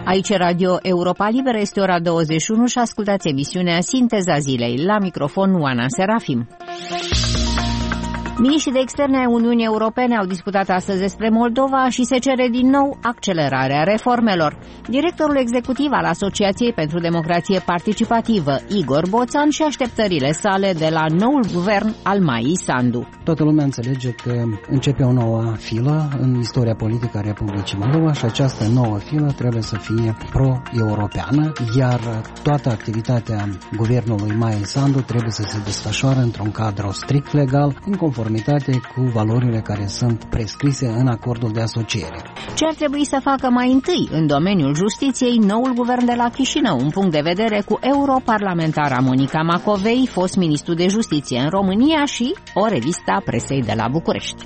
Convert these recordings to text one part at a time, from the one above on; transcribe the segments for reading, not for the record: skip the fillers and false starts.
Aici Radio Europa Liberă, este ora 21 și ascultați emisiunea Sinteza Zilei. La microfon Oana Serafim. Miniștrii de externe ai Uniunii Europene au discutat astăzi despre Moldova și se cere din nou accelerarea reformelor. Directorul executiv al Asociației pentru Democrație Participativă, Igor Boțan, și așteptările sale de la noul guvern al Maiei Sandu. Toată lumea înțelege că începe o nouă filă în istoria politică a Republicii Moldova și această nouă filă trebuie să fie pro-europeană, iar toată activitatea guvernului Maiei Sandu trebuie să se desfășoare într-un cadru strict legal, în conformitate cu valorile care sunt prescrise în acordul de asociere. Ce ar trebui să facă mai întâi în domeniul justiției noul guvern de la Chișinău? Un punct de vedere cu europarlamentara Monica Macovei, fost ministru de justiție în România, și o revistă a presei de la București.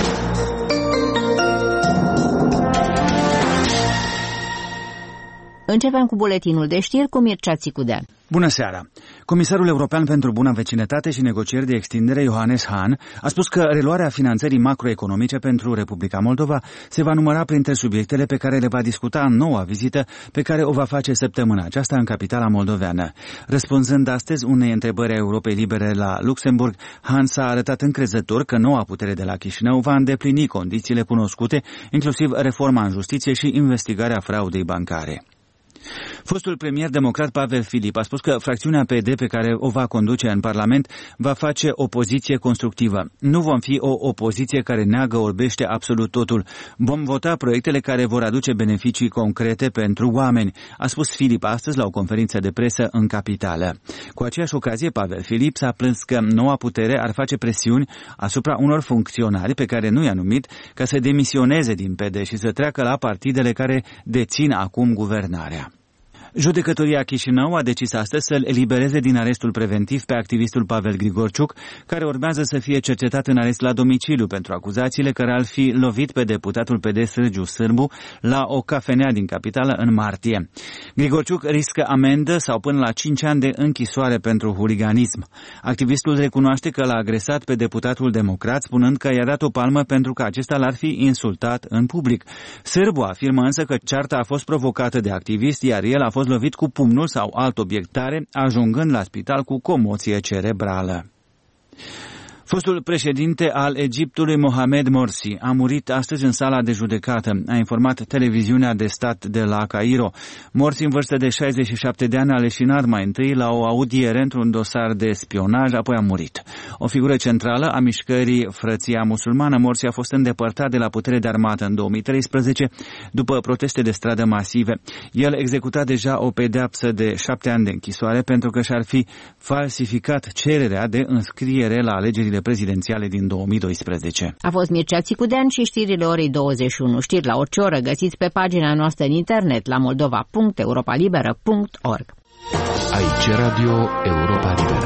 Începem cu buletinul de știri cu Mircea Țicudean. Bună seara! Comisarul European pentru Bună Vecinătate și Negocieri de Extindere, Johannes Hahn, a spus că reluarea finanțării macroeconomice pentru Republica Moldova se va număra printre subiectele pe care le va discuta în noua vizită pe care o va face săptămâna aceasta în capitala moldoveană. Răspunzând astăzi unei întrebări a Europei Libere la Luxemburg, Hahn s-a arătat încrezător că noua putere de la Chișinău va îndeplini condițiile cunoscute, inclusiv reforma în justiție și investigarea fraudei bancare. Fostul premier democrat Pavel Filip a spus că fracțiunea PD pe care o va conduce în Parlament va face opoziție constructivă. Nu vom fi o opoziție care neagă, orbește absolut totul. Vom vota proiectele care vor aduce beneficii concrete pentru oameni, a spus Filip astăzi la o conferință de presă în capitală. Cu aceeași ocazie, Pavel Filip s-a plâns că noua putere ar face presiuni asupra unor funcționari pe care nu i-a numit ca să demisioneze din PD și să treacă la partidele care dețin acum guvernarea. Judecătoria Chișinău a decis astăzi să-l elibereze din arestul preventiv pe activistul Pavel Grigorciuc, care urmează să fie cercetat în arest la domiciliu pentru acuzațiile care ar fi lovit pe deputatul PD Sârgiu Sârbu la o cafenea din capitală în martie. Grigorciuc riscă amendă sau până la 5 ani de închisoare pentru huliganism. Activistul recunoaște că l-a agresat pe deputatul democrat, spunând că i-a dat o palmă pentru că acesta l-ar fi insultat în public. Sârbu afirmă însă că cearta a fost provocată de activist, iar el a fost lovit cu pumnul sau alt obiect tare, ajungând la spital cu comoție cerebrală. Fostul președinte al Egiptului, Mohamed Morsi, a murit astăzi în sala de judecată, a informat televiziunea de stat de la Cairo. Morsi, în vârstă de 67 de ani, a leșinat mai întâi la o audiere într-un dosar de spionaj, apoi a murit. O figură centrală a mișcării Frăția Musulmană, Morsi a fost îndepărtat de la putere de armată în 2013, după proteste de stradă masive. El executa deja o pedeapsă de 7 ani de închisoare pentru că și-ar fi falsificat cererea de înscriere la alegerile prezidențiale din 2012. A fost Mircea Țicudean și știrile orei 21. Știri la orice oră găsiți pe pagina noastră în internet la moldova.europalibera.org. Aici Radio Europa Liberă.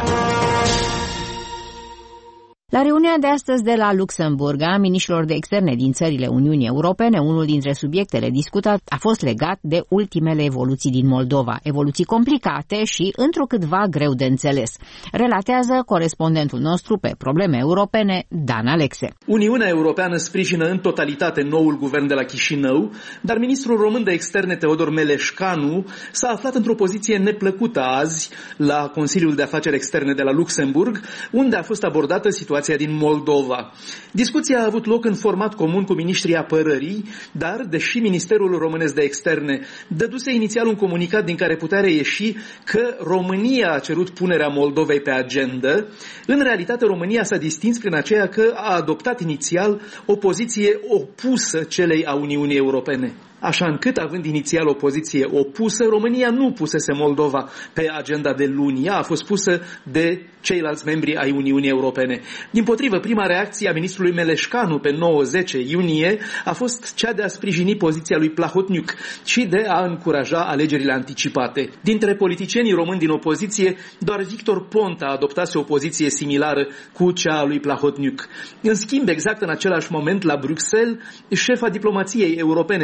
La reuniunea de astăzi de la Luxemburg a miniștrilor de externe din țările Uniunii Europene, unul dintre subiectele discutate a fost legat de ultimele evoluții din Moldova, evoluții complicate și întrucâtva greu de înțeles. Relatează corespondentul nostru pe probleme europene, Dan Alexe. Uniunea Europeană sprijină în totalitate noul guvern de la Chișinău, dar ministrul român de externe Teodor Meleșcanu s-a aflat într-o poziție neplăcută azi la Consiliul de Afaceri Externe de la Luxemburg, unde a fost abordată situația din Moldova. Discuția a avut loc în format comun cu miniștrii apărării, dar, deși Ministerul Românesc de Externe dăduse inițial un comunicat din care putea reieși că România a cerut punerea Moldovei pe agendă, în realitate România s-a distins prin aceea că a adoptat inițial o poziție opusă celei a Uniunii Europene. Așa încât, având inițial o poziție opusă, România nu pusese Moldova pe agenda de luni. Ea a fost pusă de ceilalți membri ai Uniunii Europene. Dimpotrivă, prima reacție a ministrului Meleșcanu pe 9-10 iunie a fost cea de a sprijini poziția lui Plahotniuc și de a încuraja alegerile anticipate. Dintre politicienii români din opoziție, doar Victor Ponta adoptase o poziție similară cu cea a lui Plahotniuc. În schimb, exact în același moment, la Bruxelles, șefa diplomației europene, Federica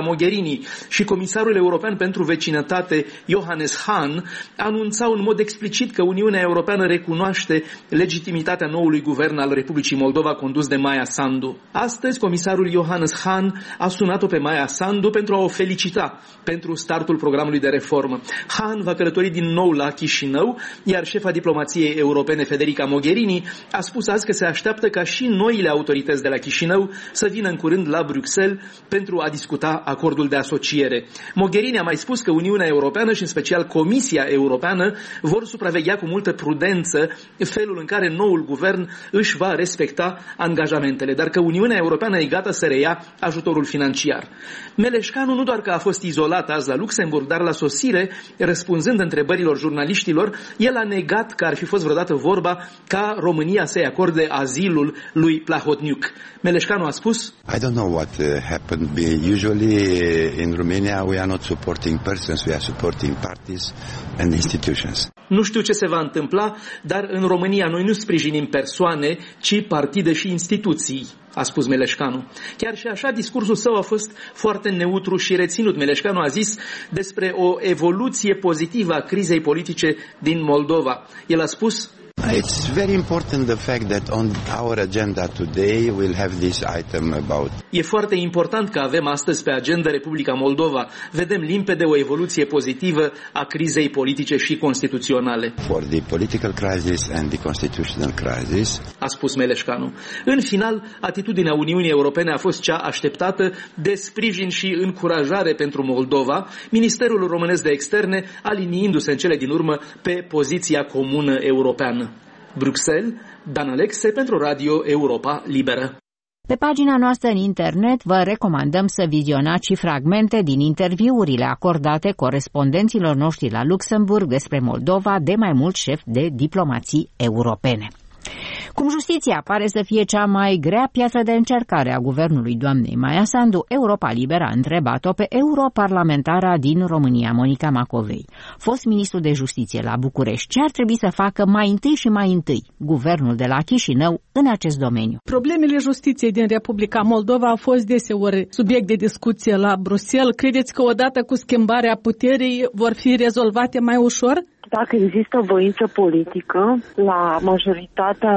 Mogherini și comisarul european pentru vecinătate Johannes Hahn anunțau în mod explicit că Uniunea Europeană recunoaște legitimitatea noului guvern al Republicii Moldova condus de Maia Sandu. Astăzi, comisarul Johannes Hahn a sunat-o pe Maia Sandu pentru a o felicita pentru startul programului de reformă. Hahn va călători din nou la Chișinău, iar șefa diplomației europene Federica Mogherini a spus azi că se așteaptă ca și noile autorități de la Chișinău să vină în curând la Bruxelles pentru a discuta acordul de asociere. Mogherini a mai spus că Uniunea Europeană și în special Comisia Europeană vor supraveghea cu multă prudență felul în care noul guvern își va respecta angajamentele, dar că Uniunea Europeană e gata să reia ajutorul financiar. Meleșcanu nu doar că a fost izolat azi la Luxemburg, dar la sosire, răspunzând întrebărilor jurnaliștilor, el a negat că ar fi fost vreodată vorba ca România să-i acorde azilul lui Plahotniuc. Meleșcanu a spus: I don't know what happened. Usually in Romania we are not supporting persons, we are supporting parties and institutions. Nu știu ce se va întâmpla, dar în România noi nu sprijinim persoane, ci partide și instituții, a spus Meleșcanu. Chiar și așa, discursul său a fost foarte neutru și reținut. Meleșcanu a zis despre o evoluție pozitivă a crizei politice din Moldova. El a spus: It's very important the fact that on our agenda today we'll have this item about. E foarte important că avem astăzi pe agenda Republica Moldova. Vedem limpede o evoluție pozitivă a crizei politice și constituționale. For the political crisis and the constitutional crisis, a spus Meleșcanu. În final, atitudinea Uniunii Europene a fost cea așteptată, de sprijin și încurajare pentru Moldova, Ministerul Românesc de Externe aliniindu-se în cele din urmă pe poziția comună europeană. Bruxelles, Dan Alexe pentru Radio Europa Liberă. Pe pagina noastră în internet vă recomandăm să vizionați și fragmente din interviurile acordate corespondenților noștri la Luxemburg despre Moldova de mai mulți șefi de diplomații europene. Cum justiția pare să fie cea mai grea piatră de încercare a guvernului doamnei Maia Sandu, Europa Liberă a întrebat-o pe europarlamentara din România, Monica Macovei, fost ministru de justiție la București, ce ar trebui să facă mai întâi și mai întâi guvernul de la Chișinău în acest domeniu. Problemele justiției din Republica Moldova au fost deseori subiect de discuție la Bruxelles. Credeți că odată cu schimbarea puterii vor fi rezolvate mai ușor? Dacă există voință politică la majoritatea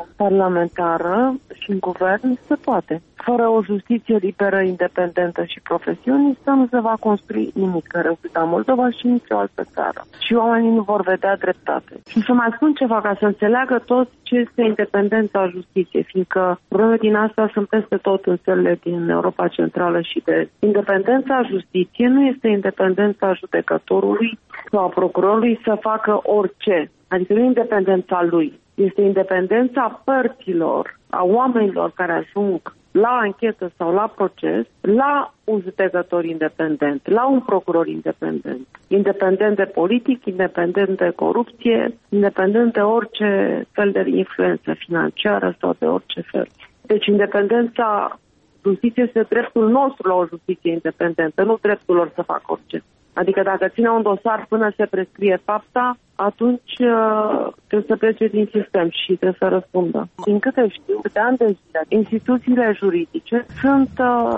parlamentară și în guvern, se poate. Fără o justiție liberă, independentă și profesionistă, nu se va construi nimic în Republica Moldova și nicio altă țară. Și oamenii nu vor vedea dreptate. Și să mai spun ceva ca să înțeleagă toți ce este independența justiției, fiindcă probleme din asta sunt peste tot în țările din Europa Centrală și de independența justiției nu este independența judecătorului sau a procurorului să facă orice. Adică nu independența lui. Este independența părților, a oamenilor care ajung la anchetă sau la proces, la un judecător independent, la un procuror independent. Independent de politic, independent de corupție, independent de orice fel de influență financiară sau de orice fel. Deci independența justiției este dreptul nostru la o justiție independentă, nu dreptul lor să facă orice. Adică dacă ține un dosar până se prescrie fapta, atunci trebuie să plece din sistem și trebuie să răspundă. Din câte știu, de ani de zile, instituțiile juridice sunt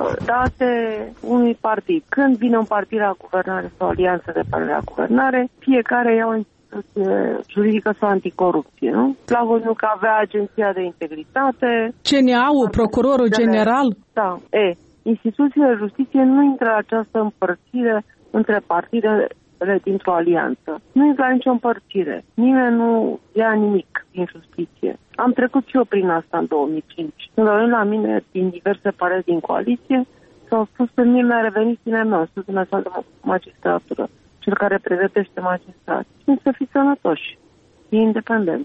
date unui partid. Când vine un partid la guvernare sau alianță de partid la guvernare, fiecare ia o instituție juridică sau anticorupție, nu? Plahotniuc avea Agenția de Integritate. CNA-ul, Procurorul General? Da. Instituțiile de justiție nu intră la această împărțire între partidele dintr-o alianță. Nu e la nicio împărțire. Nimeni nu ia nimic din justiție. Am trecut și eu prin asta în 2005. Când au venit la mine din diverse păreri din coaliție, s-au spus că mie mi-a revenit sinea mea, sus în așa de magistratură, cel care pregătește magistrat. Și să fii sănătoși. E independent.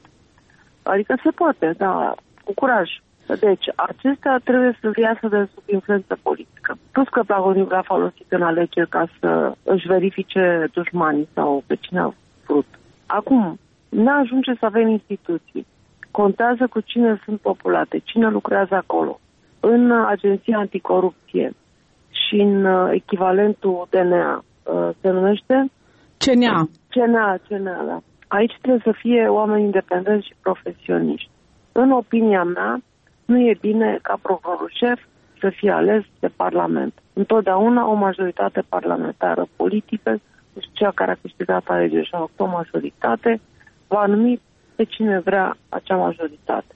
Adică se poate, dar cu curaj. Deci, acestea trebuie să iasă de sub influență politică. Plus că Plahotniuc l-a folosit în alegeri ca să își verifice dușmanii sau pe cine a vrut. Acum, ne ajunge să avem instituții. Contează cu cine sunt populate, cine lucrează acolo. În Agenția Anticorupție și în echivalentul DNA se numește? CNA. CNA, da. Aici trebuie să fie oameni independenți și profesioniști. În opinia mea, nu e bine ca procurorul șef să fie ales de Parlament. Întotdeauna o majoritate parlamentară politică, cea care a câștigat alegeri și a avut o majoritate, va numi pe cine vrea acea majoritate.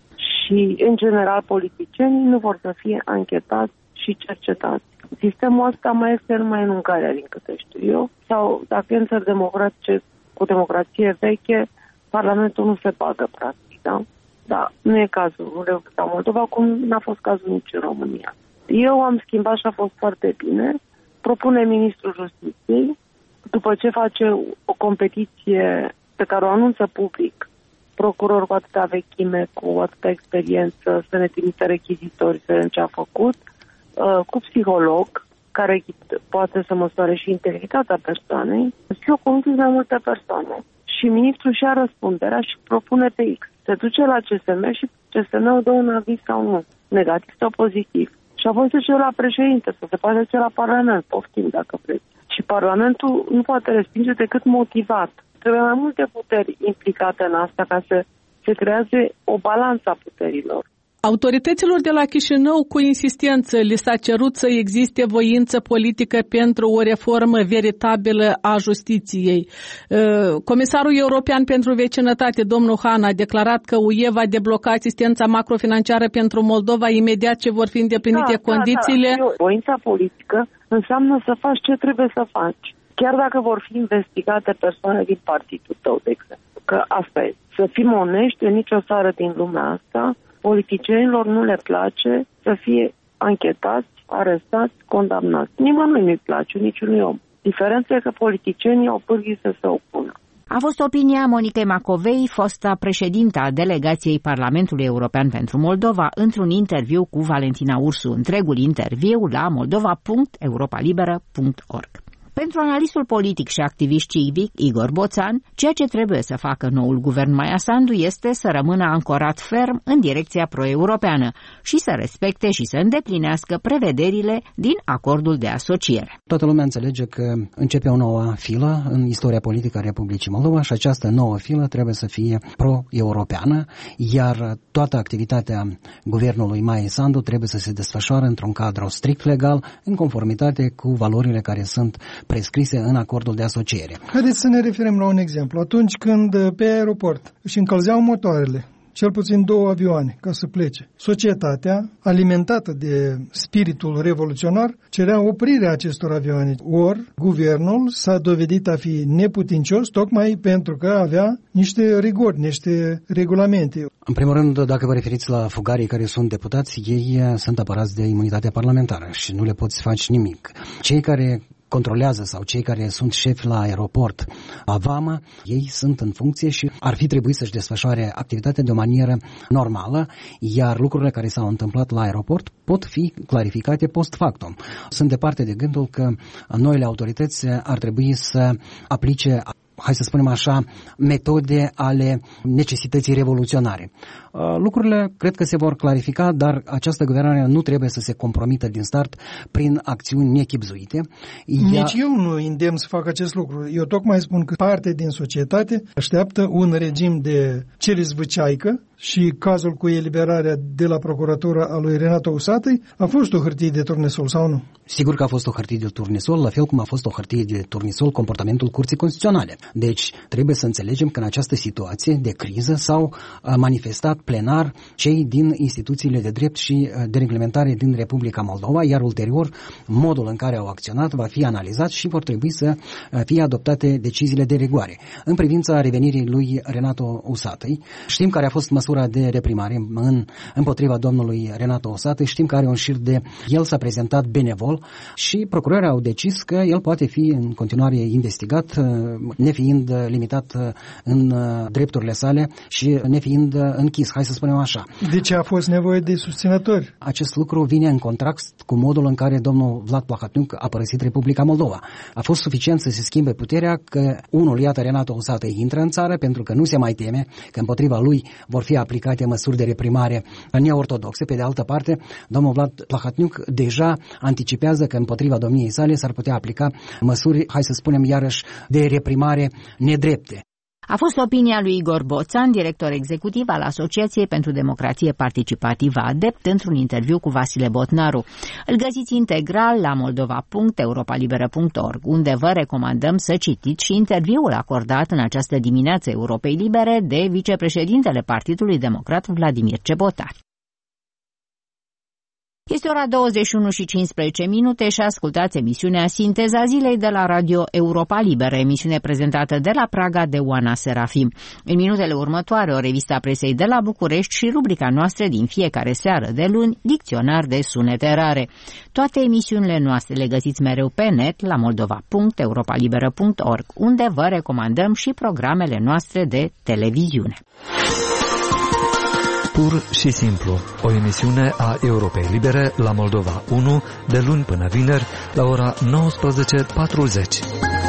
Și, în general, politicienii nu vor să fie anchetați și cercetați. Sistemul ăsta mai este numai în Ungaria, din câte știu eu, sau dacă e în țări democratice cu democrație veche, Parlamentul nu se bagă, practic, da? Dar nu e cazul în Republica Moldova, cum n-a fost cazul nici în România. Eu am schimbat și a fost foarte bine. Propune Ministrul Justiției, după ce face o competiție pe care o anunță public, procuror cu atâta vechime, cu atâta experiență, să ne trimită rechizitori, să vedem ce a făcut, cu psiholog, care poate să măsoare și integritatea persoanei, și o convins mai multe persoane. Și ministrul și-a răspunderea și propune pe X. Se duce la CSM și CSM-ul dă un aviz sau nu, negativ sau pozitiv. Și apoi se duce la președinte, să se poate duce la Parlament, poftim dacă vreți. Și Parlamentul nu poate respinge decât motivat. Trebuie mai multe puteri implicate în asta ca să se creeze o balanță a puterilor. Autorităților de la Chișinău cu insistență li s-a cerut să existe voință politică pentru o reformă veritabilă a justiției. Comisarul European pentru Vecinătate, domnul Han, a declarat că UE va debloca asistența macrofinanciară pentru Moldova imediat ce vor fi îndeplinite condițiile. Da. Voința politică înseamnă să faci ce trebuie să faci. Chiar dacă vor fi investigate persoane din partidul tău, de exemplu. Că asta e. Să fim onești, în nicio țară din lumea asta, politicienilor nu le place să fie anchetați, arestați, condamnați. Nimănui nu-i place, niciunui om. Diferența e că politicienii au pârghii să se opună. A fost opinia Monicăi Macovei, fosta președintă a delegației Parlamentului European pentru Moldova, într-un interviu cu Valentina Ursu. Întregul interviu la moldova.europalibera.org. Pentru analistul politic și activist civic Igor Boțan, ceea ce trebuie să facă noul guvern Maia Sandu este să rămână ancorat ferm în direcția pro-europeană și să respecte și să îndeplinească prevederile din acordul de asociere. Toată lumea înțelege că începe o nouă filă în istoria politică a Republicii Moldova și această nouă filă trebuie să fie pro-europeană, iar toată activitatea guvernului Maia Sandu trebuie să se desfășoare într-un cadru strict legal, în conformitate cu valorile care sunt prescrise în acordul de asociere. Haideți să ne referim la un exemplu. Atunci când pe aeroport își încălzeau motoarele, cel puțin 2 avioane, ca să plece, societatea, alimentată de spiritul revoluționar, cerea oprirea acestor avioane. Ori, guvernul s-a dovedit a fi neputincios tocmai pentru că avea niște rigori, niște regulamente. În primul rând, dacă vă referiți la fugarii care sunt deputați, ei sunt apărați de imunitatea parlamentară și nu le poți face nimic. Cei care controlează sau cei care sunt șefi la aeroport, la vamă, ei sunt în funcție și ar fi trebuit să-și desfășoare activitatea de o manieră normală, iar lucrurile care s-au întâmplat la aeroport pot fi clarificate post factum. Sunt departe de gândul că noile autorități ar trebui să aplice, hai să spunem așa, metode ale necesității revoluționare. Lucrurile cred că se vor clarifica, dar această guvernare nu trebuie să se compromită din start prin acțiuni nechibzuite. Nici eu nu îndemn să fac acest lucru. Eu tocmai spun că parte din societate așteaptă un regim de celizvăceaică și cazul cu eliberarea de la procuratura a lui Renato Usatăi a fost o hârtie de turnesol sau nu? Sigur că a fost o hârtie de turnesol, la fel cum a fost o hârtie de turnesol comportamentul Curții Constituționale. Deci trebuie să înțelegem că în această situație de criză s-au manifestat plenar cei din instituțiile de drept și de reglementare din Republica Moldova, iar ulterior modul în care au acționat va fi analizat și vor trebui să fie adoptate deciziile de rigoare. În privința revenirii lui Renato Usatăi, știm care a fost măsura de reprimare împotriva domnului Renato Usatăi, știm că are un șir de... El s-a prezentat benevol și procurorii au decis că el poate fi în continuare investigat, nefiind limitat în drepturile sale și nefiind închis, hai să spunem așa. De ce a fost nevoie de susținători? Acest lucru vine în contrast cu modul în care domnul Vlad Plahotniuc a părăsit Republica Moldova. A fost suficient să se schimbe puterea că unul, iată, Renato Usatăi intră în țară pentru că nu se mai teme că împotriva lui vor fi aplicate măsuri de reprimare neortodoxe. Pe de altă parte, domnul Vlad Plahotniuc deja anticipează că împotriva domniei sale s-ar putea aplica măsuri, hai să spunem iarăși, de reprimare nedrepte. A fost opinia lui Igor Boțan, director executiv al Asociației pentru Democrație Participativă ADEPT, într-un interviu cu Vasile Botnaru. Îl găsiți integral la moldova.europalibera.org, unde vă recomandăm să citiți și interviul acordat în această dimineață Europei Libere de vicepreședintele Partidului Democrat Vladimir Cebotar. Este ora 21:15 și ascultați emisiunea Sinteza Zilei de la Radio Europa Liberă, emisiune prezentată de la Praga de Oana Serafim. În minutele următoare, o revistă a presei de la București și rubrica noastră din fiecare seară de luni, Dicționar de sunete rare. Toate emisiunile noastre le găsiți mereu pe net la moldova.europalibera.org, unde vă recomandăm și programele noastre de televiziune. Pur și simplu, o emisiune a Europei Libere la Moldova 1, de luni până vineri, la ora 19:40.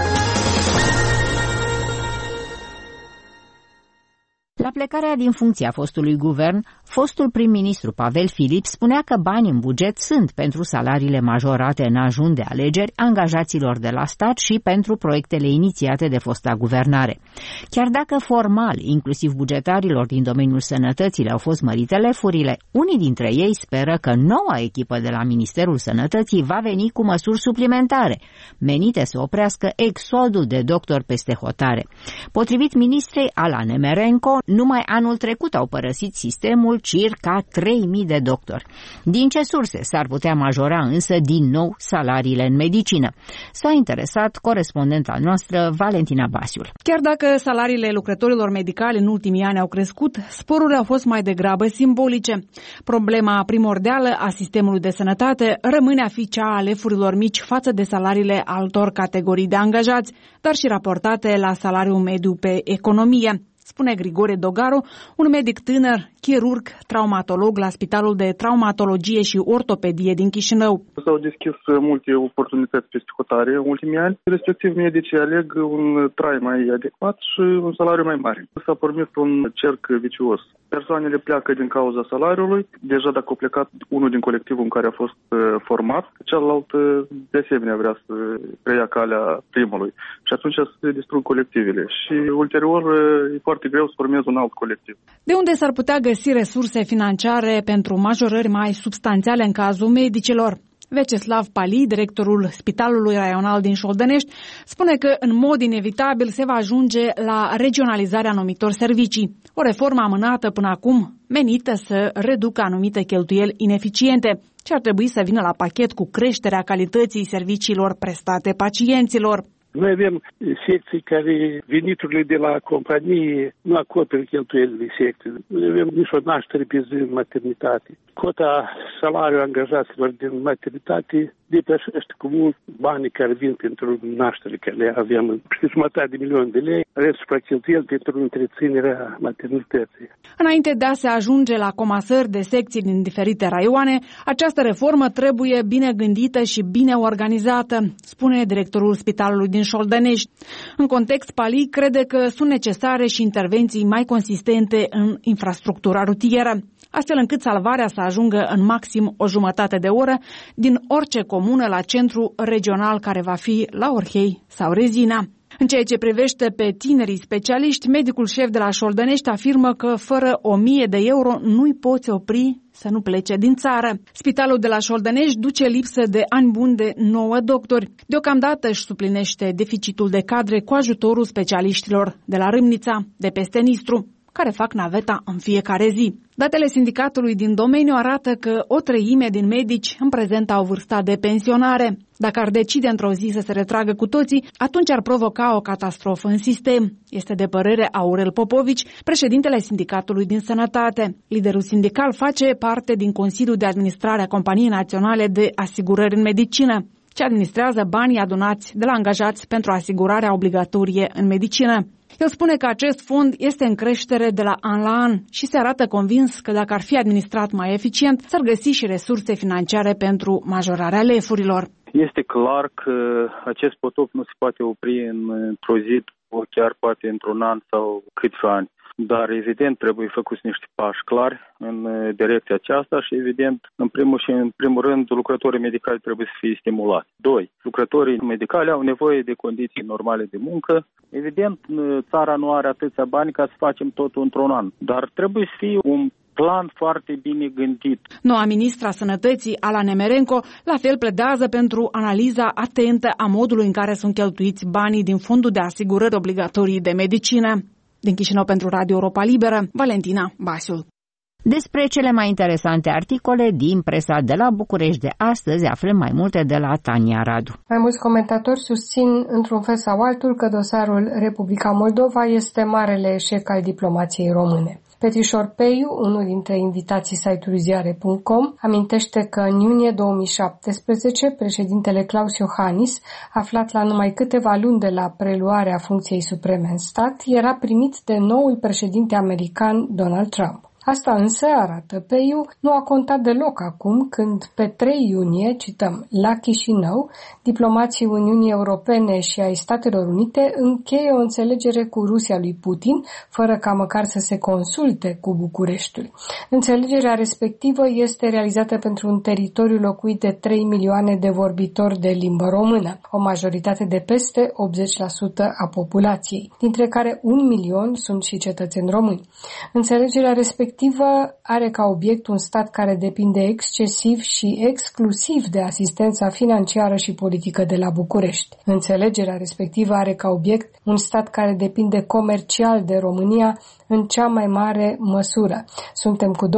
La plecarea din funcția fostului guvern, fostul prim-ministru Pavel Filip spunea că bani în buget sunt pentru salariile majorate în ajun de alegeri angajaților de la stat și pentru proiectele inițiate de fosta guvernare. Chiar dacă formal, inclusiv bugetarilor din domeniul sănătății le-au fost mărite lefurile, unii dintre ei speră că noua echipă de la Ministerul Sănătății va veni cu măsuri suplimentare, menite să oprească exodul de doctori peste hotare. Potrivit ministrei Ala Nemerenko, numai anul trecut au părăsit sistemul circa 3.000 de doctori. Din ce surse s-ar putea majora însă din nou salariile în medicină? S-a interesat corespondenta noastră Valentina Basiul. Chiar dacă salariile lucrătorilor medicali în ultimii ani au crescut, sporurile au fost mai degrabă simbolice. Problema primordială a sistemului de sănătate rămâne a fi cea a lefurilor mici față de salariile altor categorii de angajați, dar și raportate la salariul mediu pe economie, spune Grigore Dogaru, un medic tânăr, chirurg, traumatolog la Spitalul de Traumatologie și Ortopedie din Chișinău. S-au deschis multe oportunități peste hotare în ultimii ani, respectiv medicii aleg un trai mai adecvat și un salariu mai mare. S-a pornit un cerc vicios. Persoanele pleacă din cauza salariului, deja dacă a plecat unul din colectivul în care a fost format, celălalt de asemenea vrea să preia calea primului și atunci se distrug colectivele și ulterior e foarte greu să formezi un alt colectiv. De unde s-ar putea găsi resurse financiare pentru majorări mai substanțiale în cazul medicilor? Veceslav Pali, directorul Spitalului Raional din Șoldănești, spune că în mod inevitabil se va ajunge la regionalizarea anumitor servicii, o reformă amânată până acum, menită să reducă anumite cheltuieli ineficiente, ce ar trebui să vină la pachet cu creșterea calității serviciilor prestate pacienților. Noi avem secții care veniturile de la companie nu acoperă cheltuielile secției. Noi avem nici o naștere pe zi în maternitate. Cota salariului angajaților din maternitate depășește cu mult banii care vin pentru naștere, care le avem în jumătate de milion de lei, restul cheltuieli pentru întreținerea maternității. Înainte de a se ajunge la comasări de secții din diferite raioane, această reformă trebuie bine gândită și bine organizată, spune directorul Spitalului din Șoldănești. În context, Pali crede că sunt necesare și intervenții mai consistente în infrastructura rutieră, astfel încât salvarea să ajungă în maxim o jumătate de oră din orice comună la centru regional care va fi la Orhei sau Rezina. În ceea ce privește pe tinerii specialiști, medicul șef de la Șoldănești afirmă că fără 1.000 de euro nu-i poți opri să nu plece din țară. Spitalul de la Șoldănești duce lipsă de ani buni de 9 doctori. Deocamdată își suplinește deficitul de cadre cu ajutorul specialiștilor de la Râmnița, de peste Nistru, care fac naveta în fiecare zi. Datele sindicatului din domeniu arată că o treime din medici în prezent au vârsta de pensionare. Dacă ar decide într-o zi să se retragă cu toții, atunci ar provoca o catastrofă în sistem. Este de părere Aurel Popovici, președintele Sindicatului din Sănătate. Liderul sindical face parte din Consiliul de Administrare a Companiei Naționale de Asigurări în Medicină, ce administrează banii adunați de la angajați pentru asigurarea obligatorie în medicină. El spune că acest fond este în creștere de la an la an și se arată convins că dacă ar fi administrat mai eficient, s-ar găsi și resurse financiare pentru majorarea lefurilor. Este clar că acest potop nu se poate opri într-o zi, o chiar poate într-un an sau câțiva ani. dar evident trebuie făcuți niște pași clari în direcția aceasta și evident, în primul rând, lucrătorii medicali trebuie să fie stimulați. 2. Lucrătorii medicali au nevoie de condiții normale de muncă. Evident, țara nu are atâția bani ca să facem totul într-un an, dar trebuie să fie un plan foarte bine gândit. Noua ministra Sănătății, Ala Nemerenko, la fel pledează pentru analiza atentă a modului în care sunt cheltuiți banii din Fondul de Asigurări Obligatorii de Medicină. Din Chișinău pentru Radio Europa Liberă, Valentina Basiul. Despre cele mai interesante articole din presa de la București de astăzi aflăm mai multe de la Tania Radu. Mai mulți comentatori susțin într-un fel sau altul că dosarul Republica Moldova este marele eșec al diplomației române. Petrișor Peiu, unul dintre invitații site-ului ziare.com, amintește că în iunie 2017 președintele Klaus Iohannis, aflat la numai câteva luni de la preluarea funcției supreme în stat, era primit de noul președinte american Donald Trump. Asta însă, arată Peiu, nu a contat deloc acum când, pe 3 iunie, cităm, la Chișinău, diplomații Uniunii Europene și ai Statelor Unite încheie o înțelegere cu Rusia lui Putin, fără ca măcar să se consulte cu Bucureștiul. Înțelegerea respectivă este realizată pentru un teritoriu locuit de 3 milioane de vorbitori de limbă română, o majoritate de peste 80% a populației, dintre care 1 milion sunt și cetățeni români. Înțelegerea respectivă are ca obiect un stat care depinde excesiv și exclusiv de asistența financiară și politică de la București. Înțelegerea respectivă are ca obiect un stat care depinde comercial de România în cea mai mare măsură. Suntem cu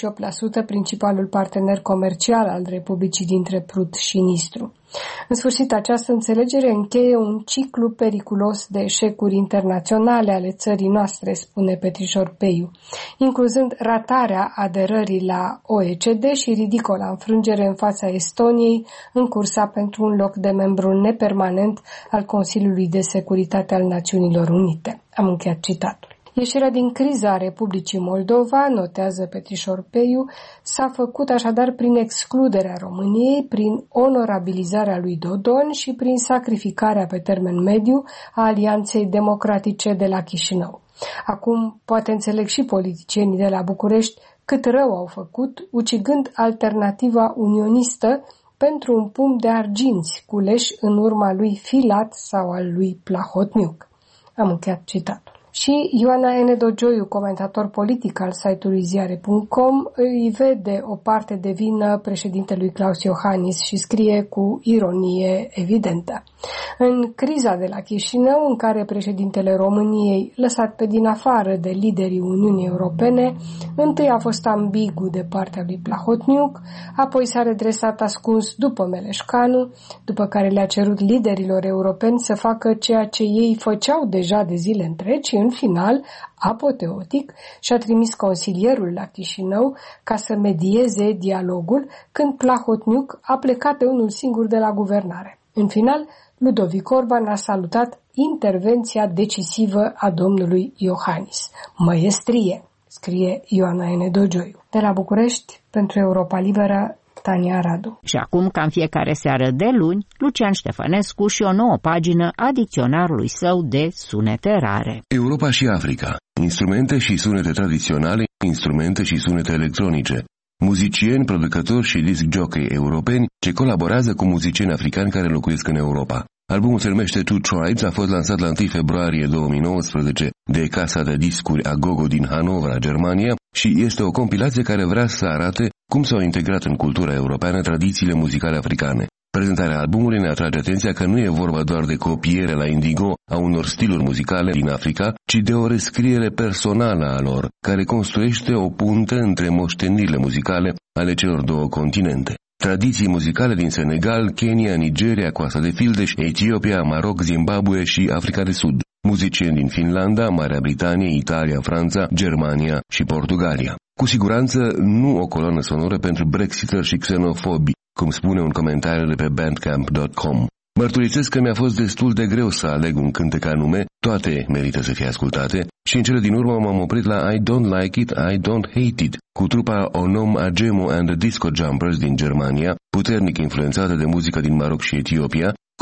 28% principalul partener comercial al Republicii dintre Prut și Nistru. În sfârșit, această înțelegere încheie un ciclu periculos de eșecuri internaționale ale țării noastre, spune Petrișor Peiu, incluzând ratarea aderării la OECD și ridicola înfrângere în fața Estoniei în cursa pentru un loc de membru nepermanent al Consiliului de Securitate al Națiunilor Unite. Am încheiat citatul. Ieșirea din criza Republicii Moldova, notează Petrișor Peiu, s-a făcut așadar prin excluderea României, prin onorabilizarea lui Dodon și prin sacrificarea pe termen mediu a Alianței Democratice de la Chișinău. Acum poate înțeleg și politicienii de la București cât rău au făcut, ucigând alternativa unionistă pentru un pumn de arginți culeși în urma lui Filat sau al lui Plahotniuc. Am încheiat citatul. Și Ioana N. Dogioiu, comentator politic al site-ului ziare.com, îi vede o parte de vină președintelui Klaus Iohannis și scrie cu ironie evidentă. În criza de la Chișinău, în care președintele României, lăsat pe din afară de liderii Uniunii Europene, întâi a fost ambigu de partea lui Plahotniuc, apoi s-a redresat ascuns după Meleșcanu, după care le-a cerut liderilor europeni să facă ceea ce ei făceau deja de zile întregi, în final, apoteotic, și-a trimis consilierul la Chișinău ca să medieze dialogul când Plahotniuc a plecat de unul singur de la guvernare. În final, Ludovic Orban a salutat intervenția decisivă a domnului Iohannis. Măiestrie, scrie Ioana N. Dogioiu. De la București, pentru Europa Liberă, Tania Radu. Și acum, ca în fiecare seară de luni, Lucian Ștefănescu și o nouă pagină a dicționarului său de sunete rare. Europa și Africa. Instrumente și sunete tradiționale, instrumente și sunete electronice. Muzicieni, producători și disc jockey europeni ce colaborează cu muzicieni africani care locuiesc în Europa. Albumul se numește Two Tribes, a fost lansat la 1 februarie 2019 de casa de discuri Agogo din Hanovra, Germania, și este o compilație care vrea să arate cum s-au integrat în cultura europeană tradițiile muzicale africane. Prezentarea albumului ne atrage atenția că nu e vorba doar de copiere la indigo a unor stiluri muzicale din Africa, ci de o rescriere personală a lor, care construiește o punte între moștenirile muzicale ale celor două continente. Tradiții muzicale din Senegal, Kenya, Nigeria, Coasta de Fildeș, Etiopia, Maroc, Zimbabwe și Africa de Sud. Muzicieni din Finlanda, Marea Britanie, Italia, Franța, Germania și Portugalia. Cu siguranță nu o coloană sonoră pentru brexiteri și xenofobi, cum spune un comentariu de pe bandcamp.com. Mărturisesc că mi-a fost destul de greu să aleg un cântec anume, toate merită să fie ascultate, și în cele din urmă m-am oprit la I Don't Like It, I Don't Hate It, cu trupa Onom Agemo and the Disco Jumpers din Germania, puternic influențată de muzică din Maroc și Etiopia,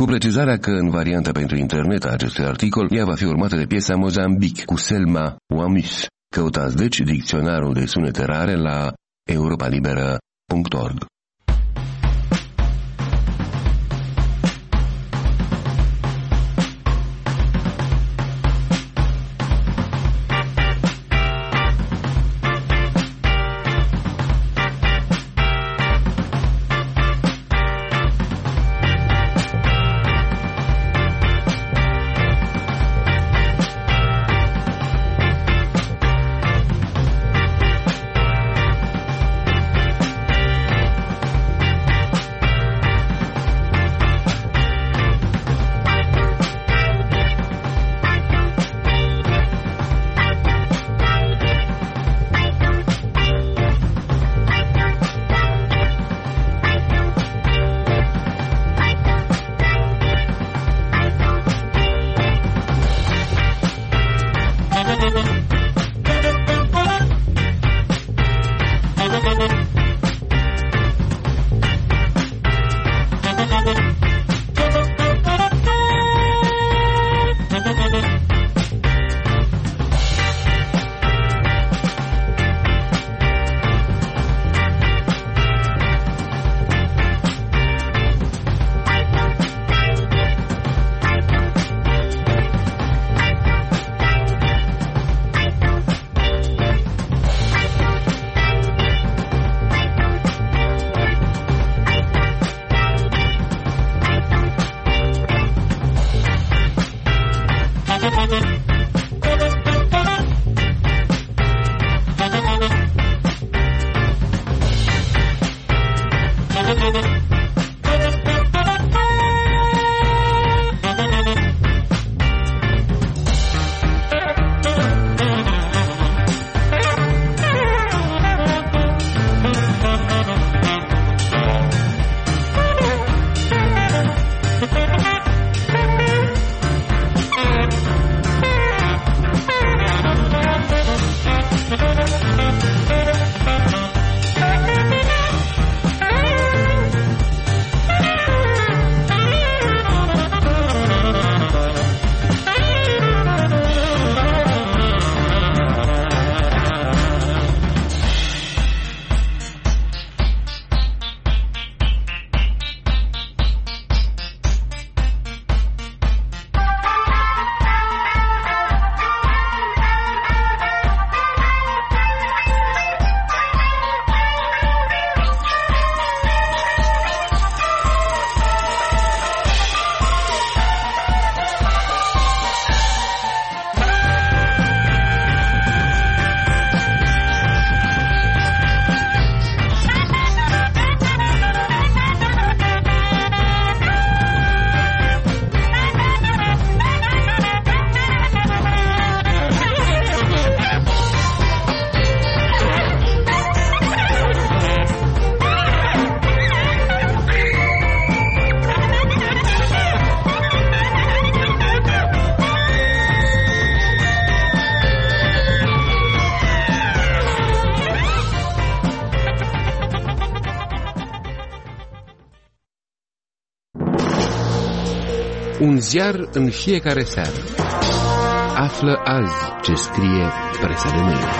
cu precizarea că în varianta pentru internet a acestui articol, ea va fi urmată de piesa Mozambic cu Selma Wamus. Căutați deci dicționarul de sunete rare la europalibera.org. Un ziar în fiecare seară. Află azi ce scrie presa de mâine.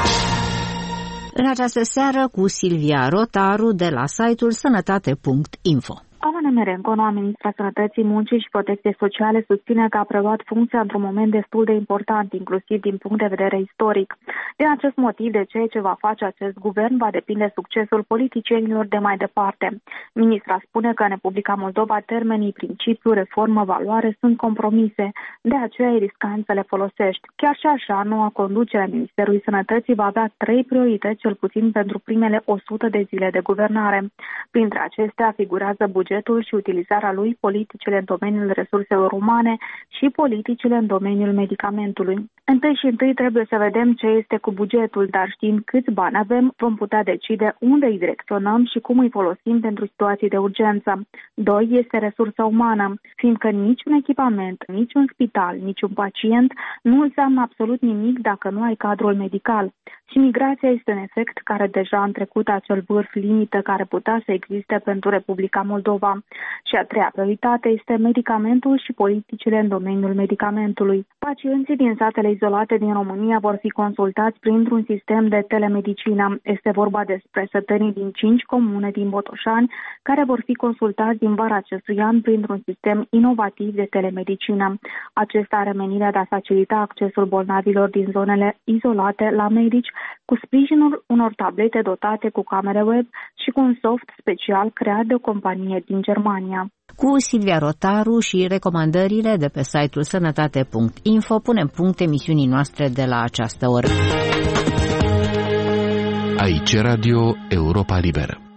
În această seară cu Silvia Rotaru de la site-ul sănătate.info. Ana Nemerenco, noua ministra Sănătății, Muncii și Protecției Sociale, susține că a preluat funcția într-un moment destul de important, inclusiv din punct de vedere istoric. Din acest motiv, de ceea ce va face acest guvern va depinde succesul politicienilor de mai departe. Ministra spune că în Republica Moldova termenii principiu, reformă, valoare sunt compromise, de aceea e riscant să le folosești. Chiar și așa, noua conducere a Ministerului Sănătății va avea 3 priorități, cel puțin pentru primele 100 de zile de guvernare. Printre acestea figurează bugetul și utilizarea lui, politicile în domeniul resurselor umane și politicile în domeniul medicamentului. Întâi trebuie să vedem ce este cu bugetul, dar știind câți bani avem, vom putea decide unde îi direcționăm și cum îi folosim pentru situații de urgență. 2 este resursa umană, fiindcă niciun echipament, niciun spital, niciun pacient nu înseamnă absolut nimic dacă nu ai cadrul medical. Și migrația este un efect care deja a trecut acel vârf limită care putea să existe pentru Republica Moldova. Moldova. Și a treia prioritate este medicamentul și politicile în domeniul medicamentului. Pacienții din satele izolate din România vor fi consultați printr-un sistem de telemedicină. Este vorba despre sătenii din 5 comune din Botoșani, care vor fi consultați din vara acestui an printr-un sistem inovativ de telemedicină. Acesta are menirea de a facilita accesul bolnavilor din zonele izolate la medici cu sprijinul unor tablete dotate cu camere web și cu un soft special creat de o companie din Germania. Cu Silvia Rotaru și recomandările de pe site-ul sănătate.info punem punct emisiunii noastre de la această oră. Aici Radio Europa Liberă.